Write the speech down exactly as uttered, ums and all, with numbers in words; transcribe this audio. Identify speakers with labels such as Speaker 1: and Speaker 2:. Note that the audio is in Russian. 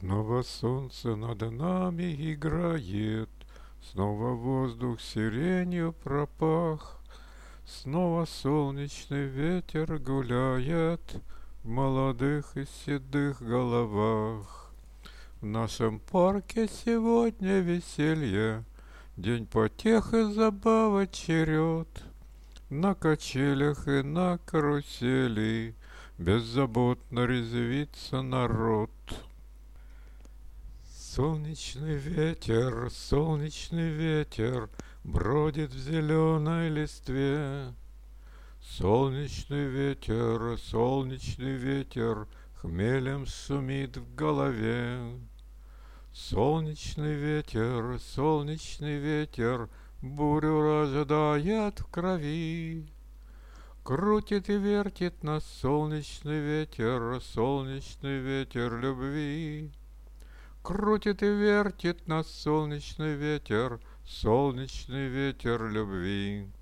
Speaker 1: Снова солнце над нами играет, снова воздух сиренью пропах, снова солнечный ветер гуляет в молодых и седых головах. В нашем парке сегодня веселье, день потех и забава черед. На качелях и на карусели беззаботно резвится народ. Солнечный ветер, солнечный ветер бродит в зеленой листве. Солнечный ветер, солнечный ветер хмелем шумит в голове. Солнечный ветер, солнечный ветер бурю рождает в крови. Крутит и вертит нас солнечный ветер, солнечный ветер любви. Крутит и вертит нас солнечный ветер, солнечный ветер любви.